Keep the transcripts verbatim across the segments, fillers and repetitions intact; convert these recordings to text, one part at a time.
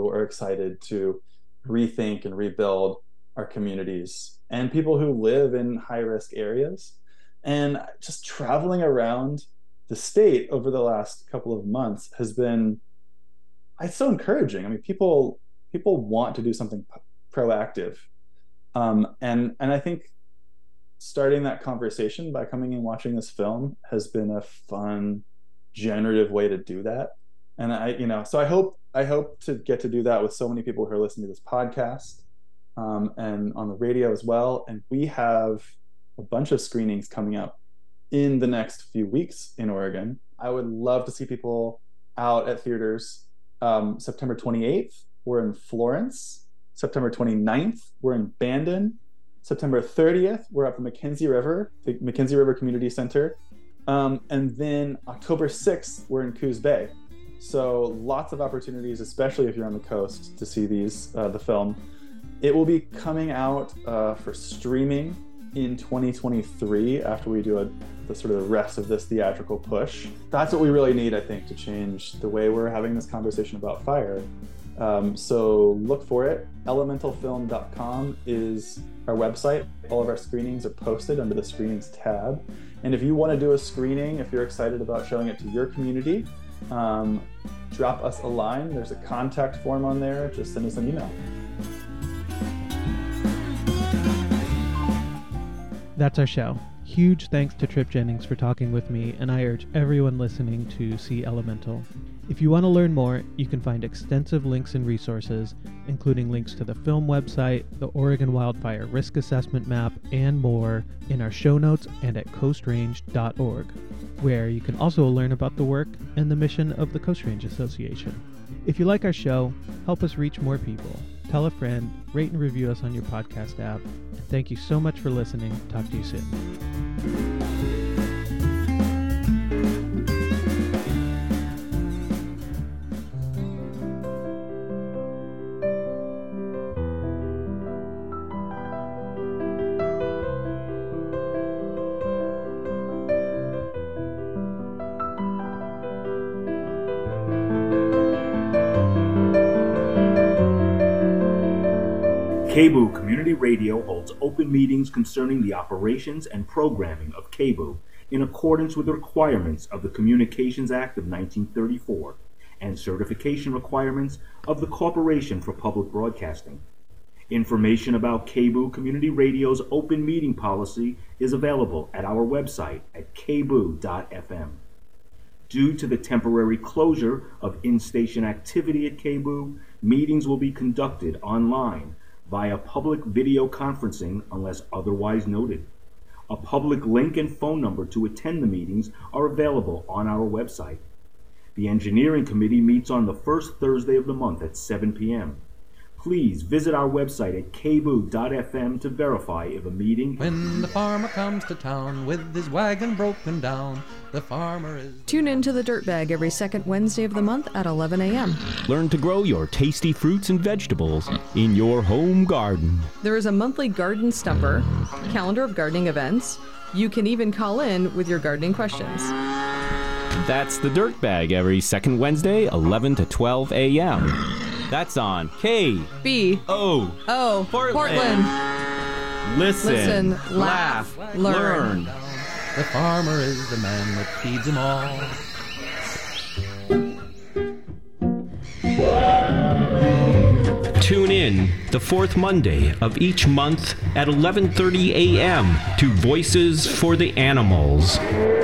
who are excited to rethink and rebuild our communities, and people who live in high-risk areas. And just traveling around the state over the last couple of months has been, it's so encouraging. I mean, people people want to do something p- proactive, um, and and I think starting that conversation by coming and watching this film has been a fun, generative way to do that. And I, you know, so I hope I hope to get to do that with so many people who are listening to this podcast, um, and on the radio as well. And we have a bunch of screenings coming up in the next few weeks in Oregon. I would love to see people out at theaters. Um, September twenty-eighth, we're in Florence. September twenty-ninth, we're in Bandon. September thirtieth, we're up the McKenzie River, the McKenzie River Community Center. Um, and then October sixth, we're in Coos Bay. So lots of opportunities, especially if you're on the coast, to see these, uh, the film. It will be coming out uh, for streaming in twenty twenty-three after we do a, the sort of the rest of this theatrical push. That's what we really need, I think, to change the way we're having this conversation about fire. Um, so look for it. elemental film dot com is our website. All of our screenings are posted under the screenings tab. And if you want to do a screening, if you're excited about showing it to your community, um, drop us a line. There's a contact form on there. Just send us an email. That's our show. Huge thanks to Trip Jennings for talking with me, and I urge everyone listening to see Elemental. If you want to learn more, you can find extensive links and resources, including links to the film website, the Oregon Wildfire Risk Assessment Map, and more in our show notes and at coast range dot org, where you can also learn about the work and the mission of the Coast Range Association. If you like our show, help us reach more people. Tell a friend, rate and review us on your podcast app. And thank you so much for listening. Talk to you soon. K B O O Community Radio holds open meetings concerning the operations and programming of K B O O in accordance with the requirements of the Communications Act of nineteen thirty-four and certification requirements of the Corporation for Public Broadcasting. Information about K B O O Community Radio's open meeting policy is available at our website at k b o o dot f m. Due to the temporary closure of in-station activity at K B O O, meetings will be conducted online via public video conferencing unless otherwise noted. A public link and phone number to attend the meetings are available on our website. The Engineering Committee meets on the first Thursday of the month at seven p.m. Please visit our website at k b o o dot f m to verify if a meeting... When the farmer comes to town with his wagon broken down, the farmer is... Tune in to The Dirtbag every second Wednesday of the month at eleven a.m. Learn to grow your tasty fruits and vegetables in your home garden. There is a monthly garden stumper, calendar of gardening events. You can even call in with your gardening questions. That's The Dirtbag every second Wednesday, eleven to twelve a.m. That's on K B O O Portland. Portland. Listen, Listen, laugh, laugh, learn. learn. The farmer is the man that feeds them all. Tune in the fourth Monday of each month at eleven thirty a.m. to Voices for the Animals.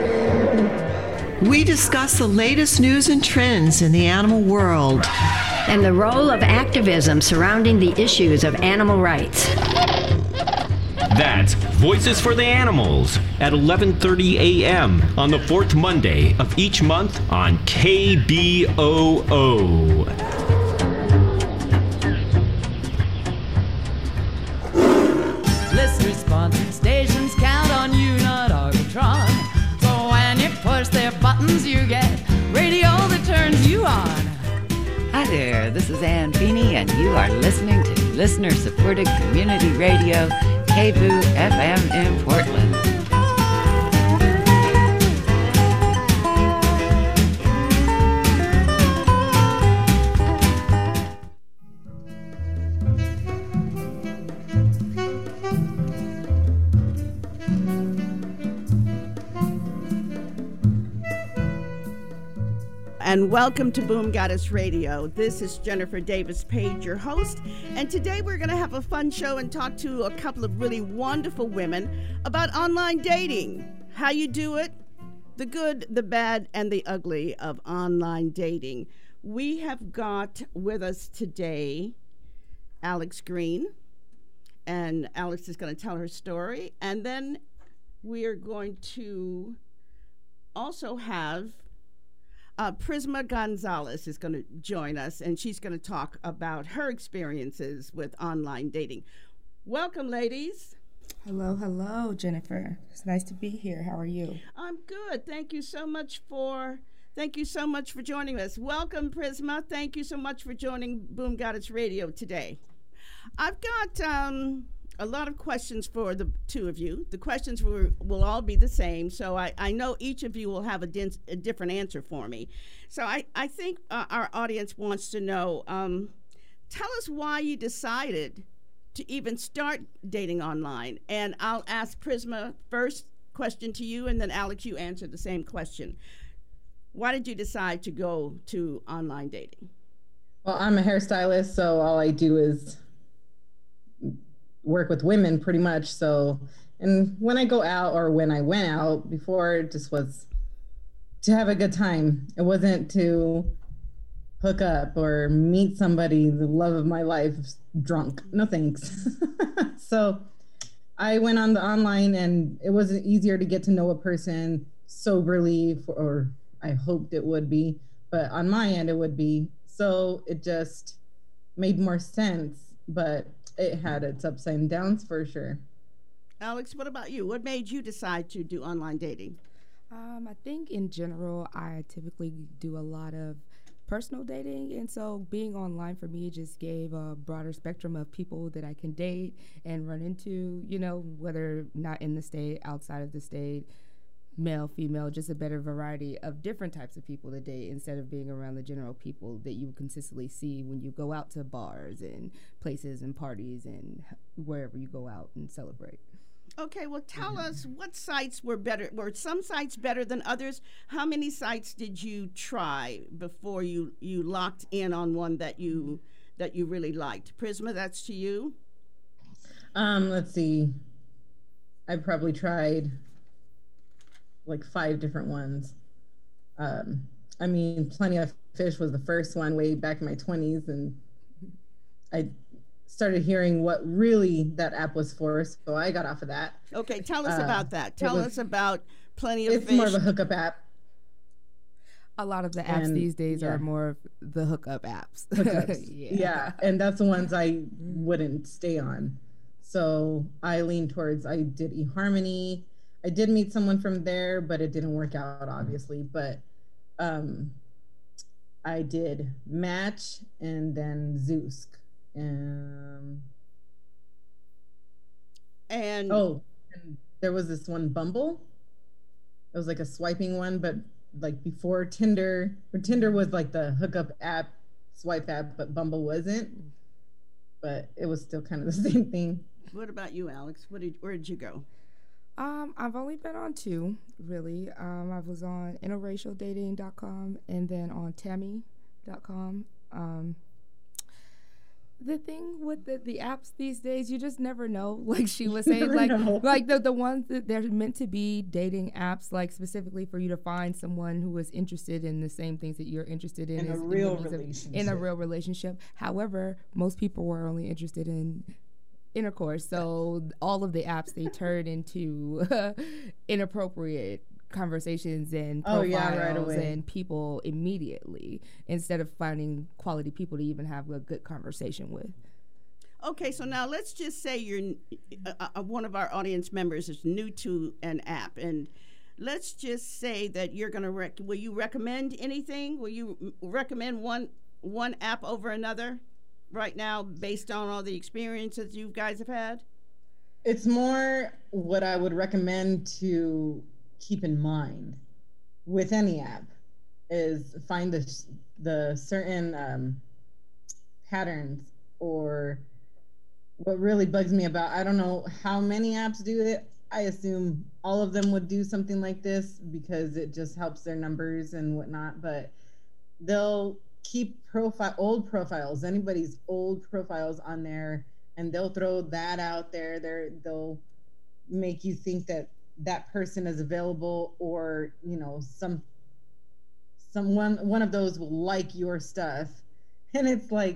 We discuss the latest news and trends in the animal world and the role of activism surrounding the issues of animal rights. That's Voices for the Animals at eleven thirty a.m. on the fourth Monday of each month on K B O O. Listener-sponsored stations count on you, not Arbitron. So when you push their buttons, you get radio that turns you on. Hi there, this is Ann Feeney, and you are listening to listener-supported community radio, K B O O F M in Portland. and welcome to Boom Goddess Radio. This is Jennifer Davis Page, your host, and today we're going to have a fun show and talk to a couple of really wonderful women about online dating, how you do it, the good, the bad, and the ugly of online dating. We have got with us today Alex Green, and Alex is going to tell her story, and then we are going to also have uh, Prisma Gonzalez is going to join us, and she's going to talk about her experiences with online dating. Welcome, ladies. Hello, hello, Jennifer. It's nice to be here. How are you? I'm good. Thank you so much for thank you so much for joining us. Welcome, Prisma. Thank you so much for joining Boom Goddess Radio today. I've got um, a lot of questions for the two of you. The questions will, will all be the same, so I, I know each of you will have a, din- a different answer for me. So I, I think uh, our audience wants to know, um, tell us why you decided to even start dating online. And I'll ask Prisma first question to you, and then Alex, you answer the same question. Why did you decide to go to online dating? Well, I'm a hairstylist, so all I do is work with women pretty much. So, and when I go out, or when I went out before, it just was to have a good time. It wasn't to hook up or meet somebody, the love of my life, drunk. No thanks. So I went on the online, and it was easier to get to know a person soberly, for, or I hoped it would be, but on my end it would be. So it just made more sense, but it had its ups and downs for sure. Alex, what about you? What made you decide to do online dating? Um, I think in general, I typically do a lot of personal dating, and so being online for me just gave a broader spectrum of people that I can date and run into, you know, whether not in the state, outside of the state, male, female, just a better variety of different types of people to date instead of being around the general people that you consistently see when you go out to bars and places and parties and wherever you go out and celebrate. Okay, well, tell us what sites were better. Were some sites better than others? How many sites did you try before you, you locked in on one that you that you really liked? Prisma, that's to you. Um, let's see. I probably tried like five different ones. Um, I mean, Plenty of Fish was the first one way back in my twenties, and I started hearing what really that app was for, so I got off of that. Okay, tell us uh, about that. Tell was, us about Plenty of it's Fish. It's more of a hookup app. A lot of the apps and, these days yeah. are more of the hookup apps. Hookups. yeah. yeah, and that's the ones I wouldn't stay on. So I leaned towards, I did eHarmony. I did meet someone from there, but it didn't work out, obviously. But um, I did Match and then Zoosk. Um, and oh, and there was this one, Bumble. It was like a swiping one, but like before Tinder, or Tinder was like the hookup app, swipe app, but Bumble wasn't. But it was still kind of the same thing. What about you, Alex? What did, where did you go? Um, I've only been on two, really. Um, I was on interracial dating dot com and then on Tammy dot com. Um, the thing with the, the apps these days, you just never know. Like she was saying, like know. like the, the ones that they're meant to be dating apps, like specifically for you to find someone who is interested in the same things that you're interested in. In is, a real in relationship. In a real relationship. However, most people were only interested in intercourse, so all of the apps they turn into inappropriate conversations and profiles oh, yeah, right away. And people immediately instead of finding quality people to even have a good conversation with. Okay, so now let's just say you're uh, uh, one of our audience members is new to an app, and let's just say that you're going to rec- will you recommend anything? Will you recommend one one app over another right now based on all the experiences you guys have had? It's more what I would recommend to keep in mind with any app is find the the certain um, patterns, or what really bugs me about, I don't know how many apps do it. I assume all of them would do something like this because it just helps their numbers and whatnot. But they'll keep profile old profiles, anybody's old profiles on there, and they'll throw that out there. They're, they'll make you think that that person is available, or, you know, some someone one of those will like your stuff, and it's like,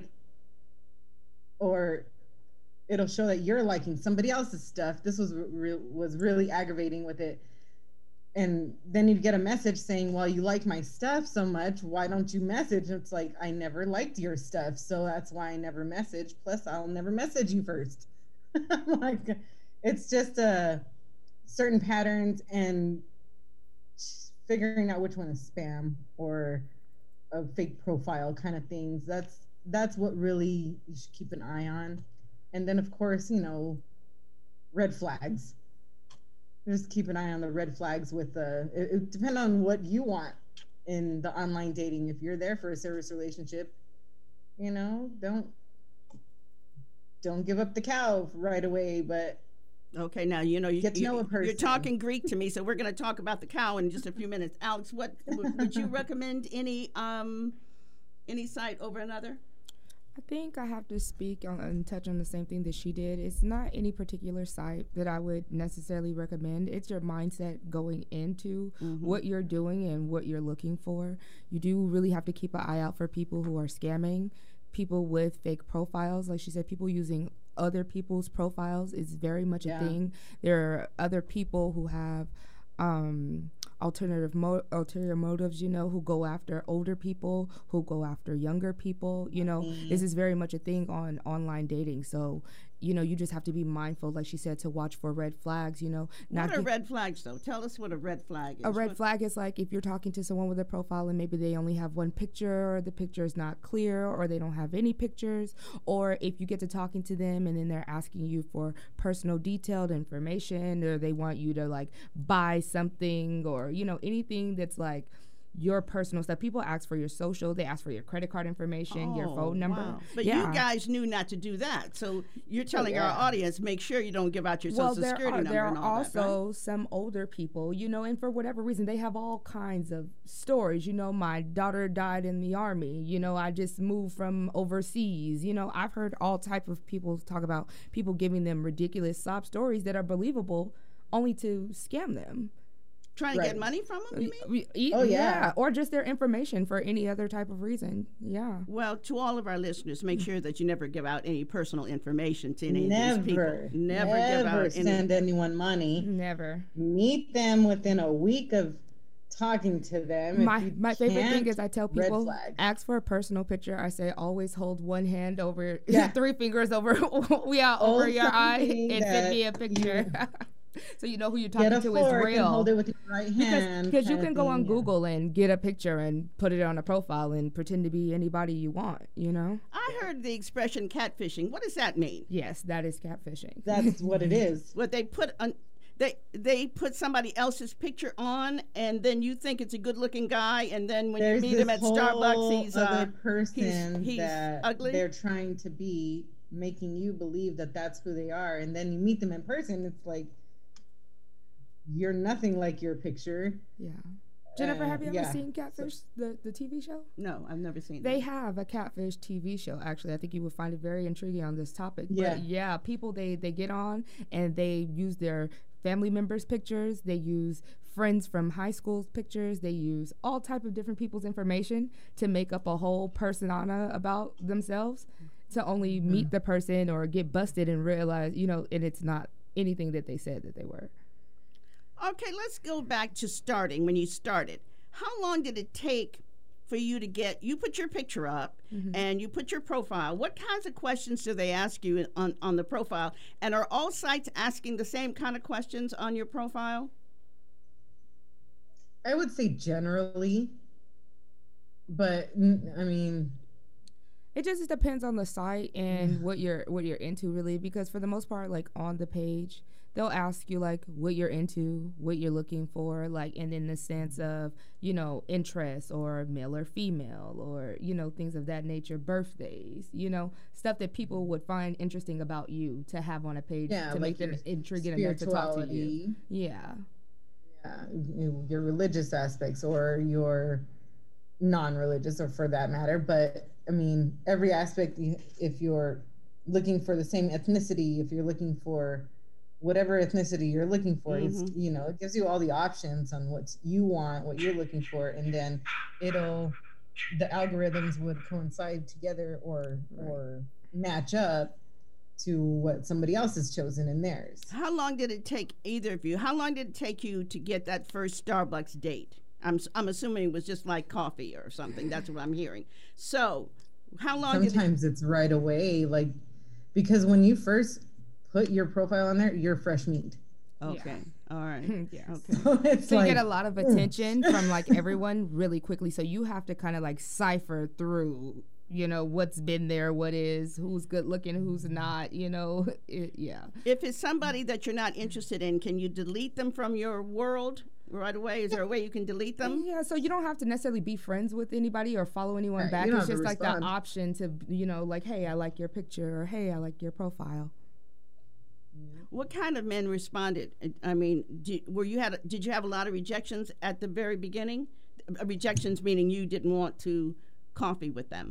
or it'll show that you're liking somebody else's stuff. This was re- was really aggravating with it. And then you'd get a message saying, well, you like my stuff so much, why don't you message? It's like, I never liked your stuff, so that's why I never message. Plus, I'll never message you first. Like, it's just uh, certain patterns, and figuring out which one is spam or a fake profile kind of things. That's that's what really you should keep an eye on. And then, of course, you know, red flags. Just keep an eye on the red flags with the, it, it depends on what you want in the online dating. If you're there for a serious relationship, you know, don't, don't give up the cow right away, but okay, now, you know, you get to you, know a person. You're talking Greek to me, so we're going to talk about the cow in just a few minutes. Alex, what would you recommend any um any site over another? I think I have to speak on and touch on the same thing that she did. It's not any particular site that I would necessarily recommend. It's your mindset going into mm-hmm. what you're doing and what you're looking for. You do really have to keep an eye out for people who are scamming, people with fake profiles. Like she said, people using other people's profiles is very much yeah. a thing. There are other people who have um, alternative mo- ulterior motives, you know, who go after older people, who go after younger people. You know, mm-hmm. this is very much a thing on online dating. So, you know, you just have to be mindful, like she said, to watch for red flags, you know. What are red flags, though? Tell us what a red flag is. A red what? flag is like if you're talking to someone with a profile and maybe they only have one picture, or the picture is not clear, or they don't have any pictures, or if you get to talking to them and then they're asking you for personal detailed information, or they want you to, like, buy something, or, you know, anything that's, like, your personal stuff. People ask for your social, they ask for your credit card information, oh, your phone number. Wow. But yeah. you guys knew not to do that. So you're telling oh, yeah. our audience, make sure you don't give out your well, social security are, number there and are all also that, right? some older people, you know, and for whatever reason, they have all kinds of stories. You know, my daughter died in the army. You know, I just moved from overseas. You know, I've heard all type of people talk about people giving them ridiculous sob stories that are believable only to scam them. Trying right. to get money from them, you mean? Oh, yeah. yeah. Or just their information for any other type of reason. Yeah. Well, to all of our listeners, make sure that you never give out any personal information to any never, of these people. Never, never give out send any... anyone money. Never. Meet them within a week of talking to them. My my favorite thing is I tell people, ask for a personal picture. I say always hold one hand over, yeah. three fingers over, yeah, over oh, your eye and send me a picture. You, so you know who you're talking get a to fork is real. And hold it with your right hand. Because you can go thing, on yeah. Google and get a picture and put it on a profile and pretend to be anybody you want, you know? I heard the expression catfishing. What does that mean? Yes, that is catfishing. That's what it is. What they put on... They they put somebody else's picture on, and then you think it's a good-looking guy, and then when There's you meet him at Starbucks, he's other uh, person he's, he's that ugly. They're trying to be, making you believe that that's who they are, and then you meet them in person. It's like you're nothing like your picture. Yeah. Jennifer, uh, have you ever yeah. seen Catfish, the, the T V show? No, I've never seen it. They have a Catfish T V show, actually. I think you would find it very intriguing on this topic. Yeah. But yeah, people, they, they get on and they use their family members' pictures. They use friends from high school's pictures. They use all type of different people's information to make up a whole persona about themselves to only mm-hmm. meet the person or get busted and realize, you know, and it's not anything that they said that they were. Okay, let's go back to starting, when you started. How long did it take for you to get, you put your picture up mm-hmm. and you put your profile. What kinds of questions do they ask you on, on the profile? And are all sites asking the same kind of questions on your profile? I would say generally, but I mean... It just depends on the site and what you're what you're into, really, because for the most part, like on the page, they'll ask you like what you're into, what you're looking for, like, and in the sense of, you know, interest or male or female or, you know, things of that nature, birthdays, you know, stuff that people would find interesting about you to have on a page yeah, to like make them intriguing enough to talk to you. Yeah. Yeah, your religious aspects or your non-religious or for that matter. But I mean, every aspect, if you're looking for the same ethnicity, if you're looking for whatever ethnicity you're looking for, mm-hmm. it's, you know, it gives you all the options on what you want, what you're looking for, and then it'll, the algorithms would coincide together or right. or match up to what somebody else has chosen in theirs. How long did it take either of you? How long did it take you to get that first Starbucks date? I'm I'm assuming it was just like coffee or something. That's what I'm hearing. So, how long? Sometimes did it... it's right away, like because when you first put your profile on there, you're fresh meat. Okay. Yeah. All right. Yeah. Okay. So, it's so like, you get a lot of attention from like everyone really quickly. So you have to kind of like cipher through, you know, what's been there, what is, who's good looking, who's not, you know, it, yeah. If it's somebody that you're not interested in, can you delete them from your world right away? Is there a way you can delete them? Yeah, so you don't have to necessarily be friends with anybody or follow anyone right, back. It's just like the option to, you know, like, hey, I like your picture, or hey, I like your profile. What kind of men responded? I mean, did, were you had did you have a lot of rejections at the very beginning? Rejections meaning you didn't want to coffee with them.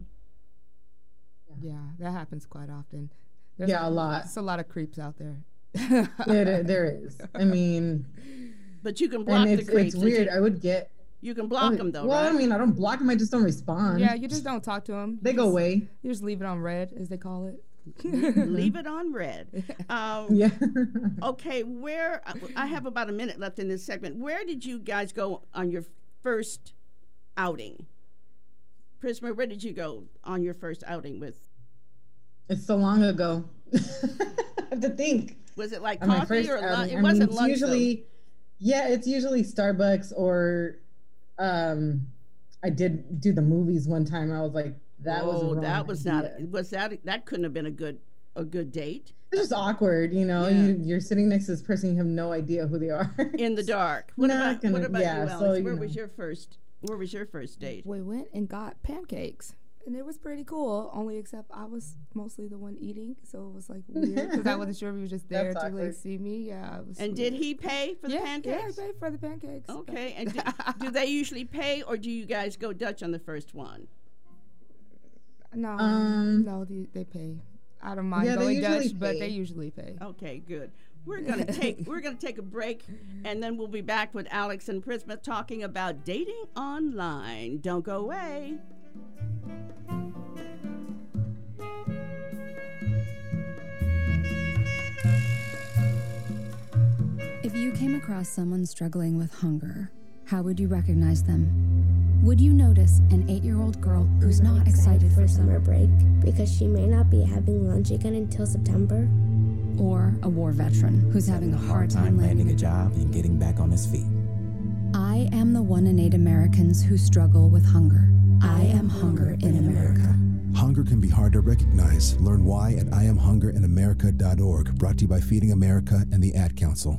Yeah, that happens quite often. There's yeah, a lot. There's a lot of creeps out there. there, there is. I mean, but you can block the creeps. It's weird. You, I would get. You can block I, them though. Well, right? I mean, I don't block them. I just don't respond. Yeah, you just don't talk to them. They you go just, away. You just leave it on red, as they call it. Leave it on red. Um, yeah. Okay, where I have about a minute left in this segment. Where did you guys go on your first outing? Prisma, where did you go on your first outing with? It's so long ago. I have to think. Was it like coffee or lunch? It I wasn't mean, lunch. Usually, though. Yeah, it's usually Starbucks or um, I did do the movies one time. I was like, that oh, was a wrong that was idea. not. Was that that couldn't have been a good a good date? It's just awkward, you know. Yeah. You, you're sitting next to this person, you have no idea who they are. In the dark. What not about, gonna, what about yeah, you, Alice? So, where you know. was your first? Where was your first date? We went and got pancakes. And it was pretty cool, only except I was mostly the one eating, so it was like weird because I wasn't sure if he was just there That's to awkward. like see me. Yeah. It was and weird. did he pay for yeah, the pancakes? Yeah, I paid for the pancakes. Okay. And do, do they usually pay, or do you guys go Dutch on the first one? No, um, no, they, they pay. I don't mind yeah, going Dutch, pay. but they usually pay. Okay, good. We're gonna take we're gonna take a break, and then we'll be back with Alex and Prisma talking about dating online. Don't go away. If you came across someone struggling with hunger, how would you recognize them? Would you notice an eight-year-old girl who's not, not excited, excited for summer break because she may not be having lunch again until September? Or a war veteran who's having a hard time landing a job and getting back on his feet? I am the one in eight Americans who struggle with hunger. I am hunger in America. Hunger can be hard to recognize. Learn why at I am hunger in america dot org. Brought to you by Feeding America and the Ad Council.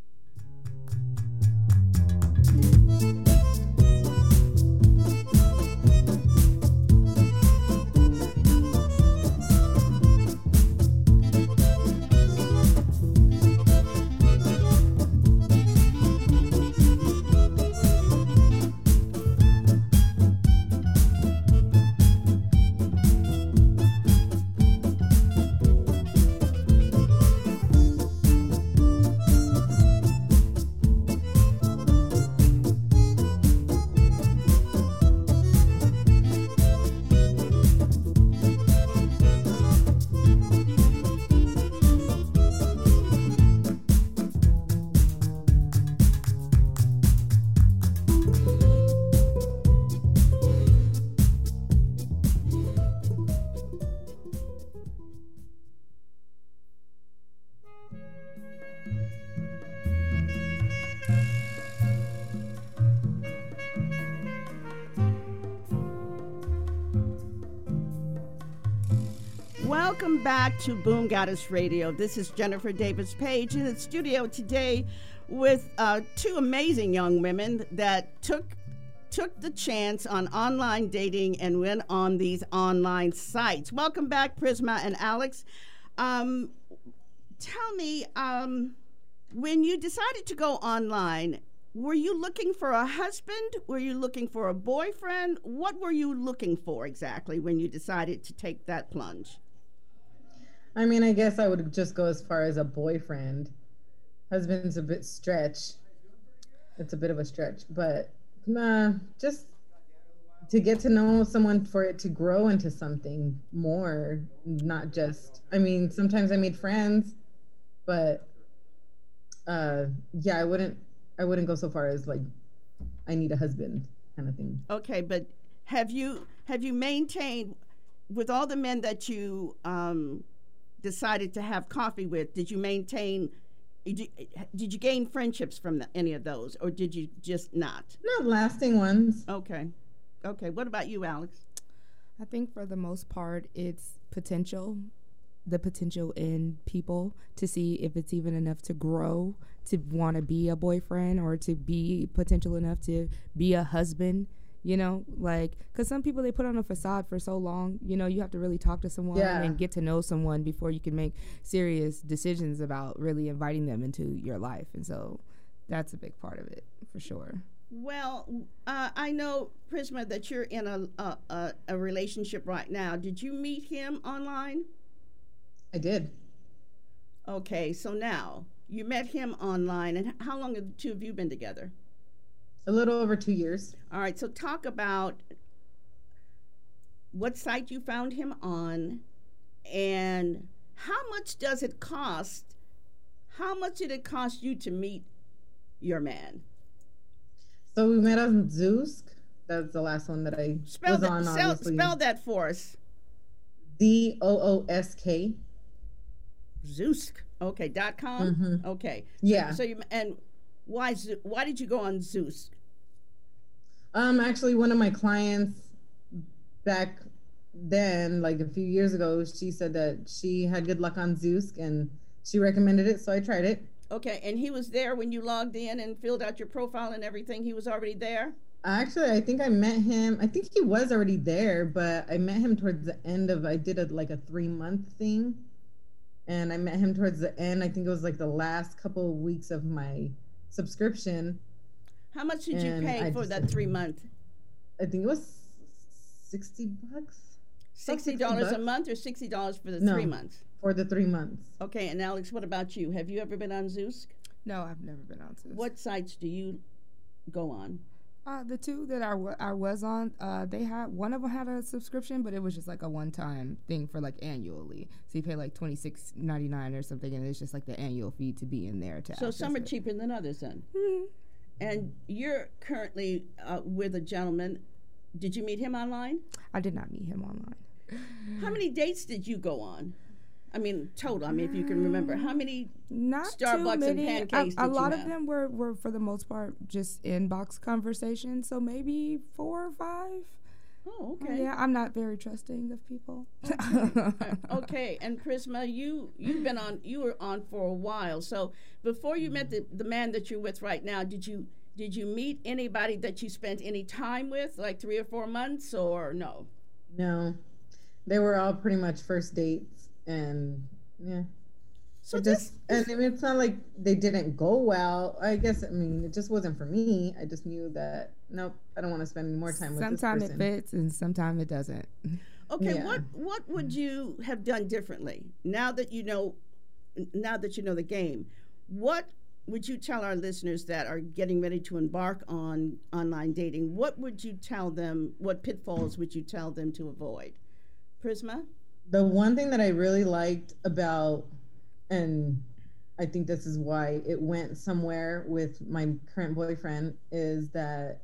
Welcome back to Boom Goddess Radio. This is Jennifer Davis Page in the studio today with uh, two amazing young women that took took the chance on online dating and went on these online sites. Welcome back, Prisma and Alex. Um, tell me, um, when you decided to go online, were you looking for a husband? Were you looking for a boyfriend? What were you looking for exactly when you decided to take that plunge? I mean, I guess I would just go as far as a boyfriend. Husband's a bit stretch. It's a bit of a stretch, but nah, just to get to know someone, for it to grow into something more, not just, I mean, sometimes I made friends, but uh, yeah, I wouldn't, I wouldn't go so far as like, I need a husband kind of thing. Okay, but have you, have you maintained, with all the men that you um, decided to have coffee with, did you maintain, did you, did you gain friendships from the, any of those, or did you just not? Not lasting ones. Okay. Okay, what about you, Alex? I think for the most part, it's potential, the potential in people to see if it's even enough to grow, to want to be a boyfriend, or to be potential enough to be a husband, you know, like, because some people, they put on a facade for so long, you know, you have to really talk to someone Yeah. and get to know someone before you can make serious decisions about really inviting them into your life. And so that's a big part of it, for sure. Well, uh, I know, Prisma, that you're in a, a, a, a relationship right now. Did you meet him online? I did. Okay, so now, you met him online, and how long have the two of you been together? A little over two years. All right, so talk about what site you found him on, and how much does it cost? How much did it cost you to meet your man? So we met on Zoosk. That's the last one that I Spell was that, on, spell, obviously. spell that for us. Z O O S K. Zoosk. Okay, dot com? Mhm. Okay. Yeah. So you, and why, Zo- why did you go on Zoosk? Um, actually, one of my clients back then, like a few years ago, she said that she had good luck on Zoosk and she recommended it, so I tried it. Okay, and he was there when you logged in and filled out your profile and everything? He was already there? Actually, I think I met him. I think he was already there, but I met him towards the end of, I did a, like a three month thing. And I met him towards the end. I think it was like the last couple of weeks of my subscription. How much did you And pay I for just- that three month? I think it was sixty bucks. Sixty dollars a month or sixty dollars for the No, three months? for the three months. Okay, and Alex, what about you? Have you ever been on Zoosk? No, I've never been on Zoosk. What sites do you go on? Uh, the two that I, w- I was on, uh, they had, one of them had a subscription, but it was just like a one-time thing for like annually. So you pay like twenty-six ninety-nine or something, and it's just like the annual fee to be in there. To So some are access it. cheaper than others then. And you're currently uh, with a gentleman. Did you meet him online? I did not meet him online. How many dates did you go on? I mean, total. I mean, if you can remember, how many Not Starbucks too many. and pancakes A, a did lot you of have? them were, were, for the most part, just inbox conversations. So maybe four or five. Oh, okay. Yeah, I'm not very trusting of people. Okay, and Prisma, you you've been on. You were on for a while. So before you met the, the man that you're with right now, did you did you meet anybody that you spent any time with, like three or four months, or no? No, they were all pretty much first dates, and yeah. So It just, and I mean, it's not like they didn't go well. I guess, I mean, it just wasn't for me. I just knew that, nope, I don't want to spend any more time with this Sometimes person. it fits and sometimes it doesn't. Okay, Yeah. what what would you have done differently now that you know now that you know the game? What would you tell our listeners that are getting ready to embark on online dating? What would you tell them? What pitfalls would you tell them to avoid? Prisma? The one thing that I really liked about, and I think this is why it went somewhere with my current boyfriend, is that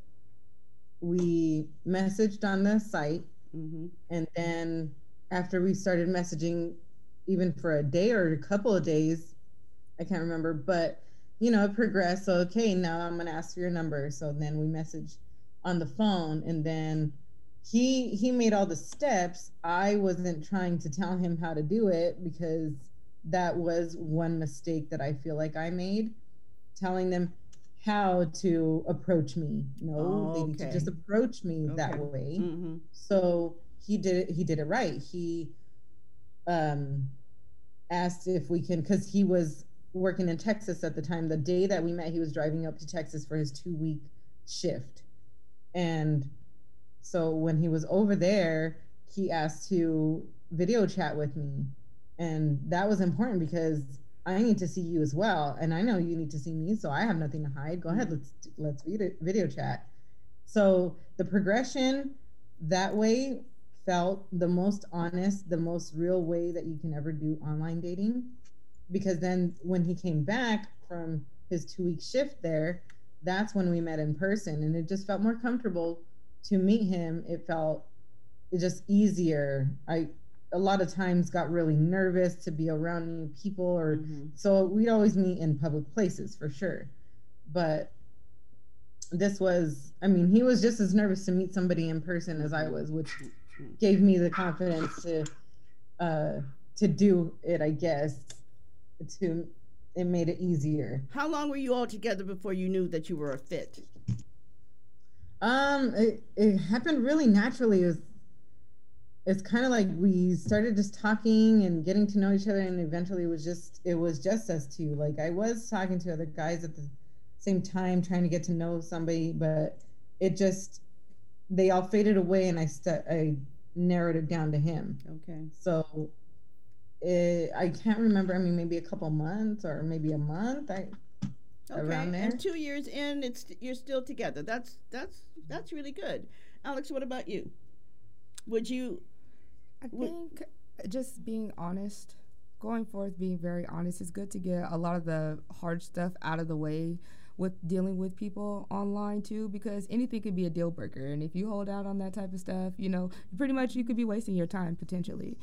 we messaged on the site. Mm-hmm. And then after we started messaging, even for a day or a couple of days, I can't remember, but you know, it progressed. So, okay, now I'm going to ask for your number. So then we messaged on the phone, and then he, he made all the steps. I wasn't trying to tell him how to do it, because that was one mistake that I feel like I made, telling them how to approach me. No, Oh, they need to okay. just approach me that Okay. way. Mm-hmm. So he did it, he did it right. He um asked if we can, because he was working in Texas at the time. The day that we met, he was driving up to Texas for his two week shift. And so when he was over there, he asked to video chat with me. And that was important because I need to see you as well. And I know you need to see me, so I have nothing to hide. Go ahead, let's let's video, video chat. So the progression that way felt the most honest, the most real way that you can ever do online dating. Because then when he came back from his two week shift there, that's when we met in person, and it just felt more comfortable to meet him. It felt just easier. I a lot of times got really nervous to be around new people, or mm-hmm. so we'd always meet in public places for sure. But this was, I mean, he was just as nervous to meet somebody in person as I was, which gave me the confidence to uh, to do it, I guess. To it made it easier. How long were you all together before you knew that you were a fit? Um, it, it happened really naturally. It was, it's kind of like we started just talking and getting to know each other, and eventually it was just it was just us two. Like, I was talking to other guys at the same time, trying to get to know somebody, but it just they all faded away, and I st- I narrowed it down to him. Okay. So it, I can't remember. I mean, maybe a couple months or maybe a month. I okay. Around there. And two years in, it's you're still together. That's that's that's really good. Alex, what about you? Would you? I think just being honest, going forth, being very honest is good to get a lot of the hard stuff out of the way with dealing with people online too, because anything could be a deal breaker. And if you hold out on that type of stuff, you know, pretty much you could be wasting your time potentially.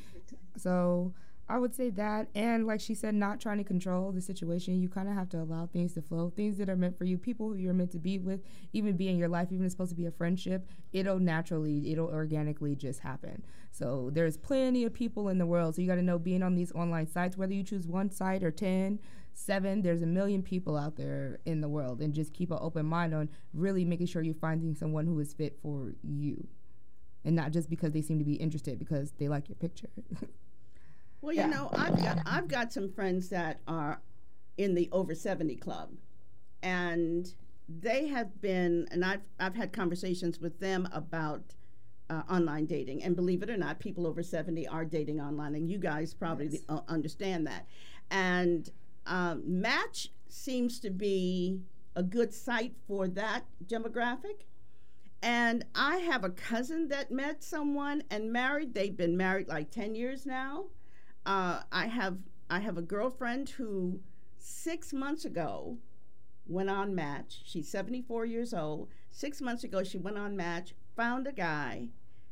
So I would say that, and like she said, not trying to control the situation. You kind of have to allow things to flow. Things that are meant for you, people who you're meant to be with, even be in your life, even if it's supposed to be a friendship, it'll naturally, it'll organically just happen. So there's plenty of people in the world. So you got to know, being on these online sites, whether you choose one site or ten, seven, there's a million people out there in the world, and just keep an open mind on really making sure you're finding someone who is fit for you, and not just because they seem to be interested because they like your picture. Well, you know, I've got I've got some friends that are in the over seventy club, and they have been, and I've I've had conversations with them about uh, online dating, and believe it or not, people over seventy are dating online, and you guys probably yes. uh, understand that. And um, Match seems to be a good site for that demographic. And I have a cousin that met someone and married. They've been married like ten years now. Uh, I have I have a girlfriend who six months ago went on Match. She's seventy-four years old. Six months ago, she went on Match, found a guy,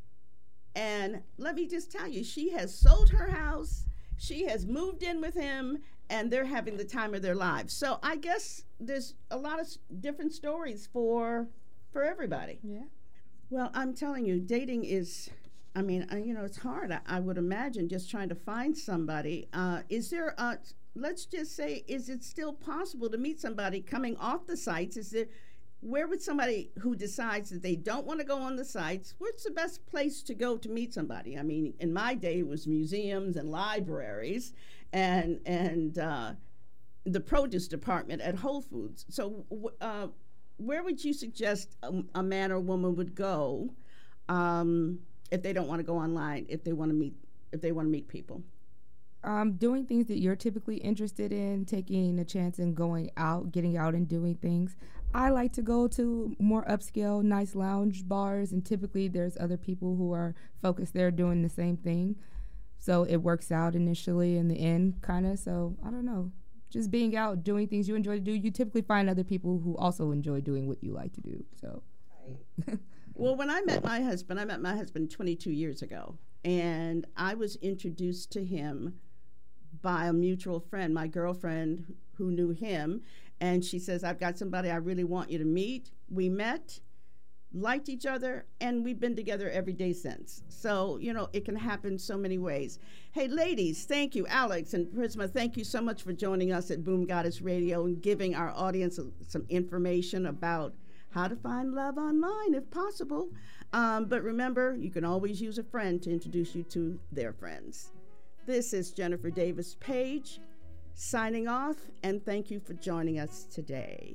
and let me just tell you, she has sold her house. She has moved in with him, and they're having the time of their lives. So I guess there's a lot of different stories for for everybody. Yeah. Well, I'm telling you, dating is, I mean, uh, you know, it's hard. I, I would imagine just trying to find somebody. Uh, is there, a, let's just say, is it still possible to meet somebody coming off the sites? Is there, where would somebody who decides that they don't want to go on the sites, what's the best place to go to meet somebody? I mean, in my day, it was museums and libraries and, and uh, the produce department at Whole Foods. So uh, where would you suggest a, a man or woman would go um, if they don't want to go online, if they want to meet, if they want to meet people? Um, doing things that you're typically interested in, taking a chance and going out, getting out and doing things. I like to go to more upscale, nice lounge bars, and typically there's other people who are focused there doing the same thing. So it works out initially in the end, kind of. So I don't know. Just being out, doing things you enjoy to do. You typically find other people who also enjoy doing what you like to do. So. Well, when I met my husband, I met my husband twenty-two years ago, and I was introduced to him by a mutual friend, my girlfriend who knew him, and she says, I've got somebody I really want you to meet. We met, liked each other, and we've been together every day since. So, you know, it can happen so many ways. Hey, ladies, thank you. Alex and Prisma, thank you so much for joining us at Boom Goddess Radio and giving our audience some information about how to find love online if possible. Um, but remember, you can always use a friend to introduce you to their friends. This is Jennifer Davis Page signing off, and thank you for joining us today.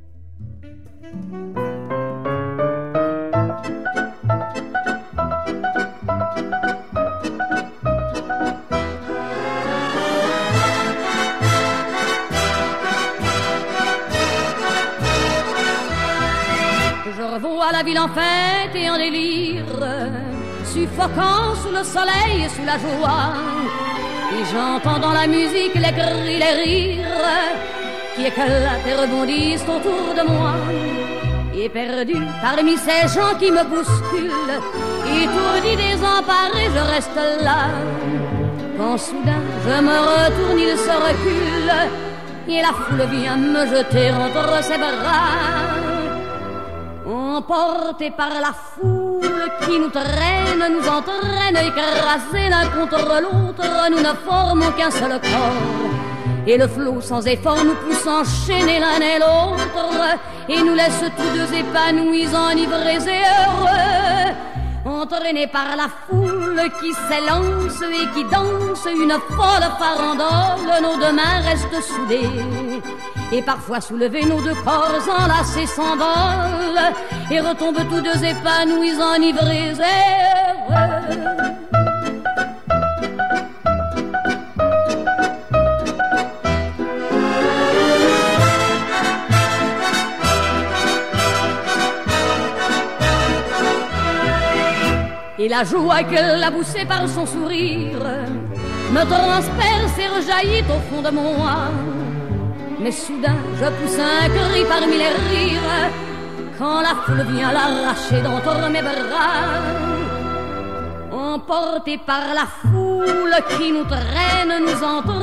Je revois la ville en fête et en délire, suffocant sous le soleil et sous la joie. Et j'entends dans la musique les cris, les rires qui éclatent et rebondissent autour de moi. Et perdu parmi ces gens qui me bousculent, étourdi, désemparé, je reste là. Quand soudain je me retourne, il se recule, et la foule vient me jeter entre ses bras. Emportés par la foule qui nous traîne, nous entraîne, écrasés l'un contre l'autre, nous ne formons qu'un seul corps. Et le flot sans effort nous pousse enchaîner l'un et l'autre, et nous laisse tous deux épanouis, enivrés et heureux. Entraînés par la foule qui s'élance et qui danse une folle farandole, nos deux mains restent soudées. Et parfois soulevés, nos deux corps enlacés s'envolent et retombent tous deux épanouis, enivrés et heureux. Et la joie qu'elle a poussée par son sourire me transperce et rejaillit au fond de moi. Mais soudain je pousse un cri parmi les rires quand la foule vient l'arracher d'entre mes bras. Emportés par la foule qui nous traîne, nous entraîne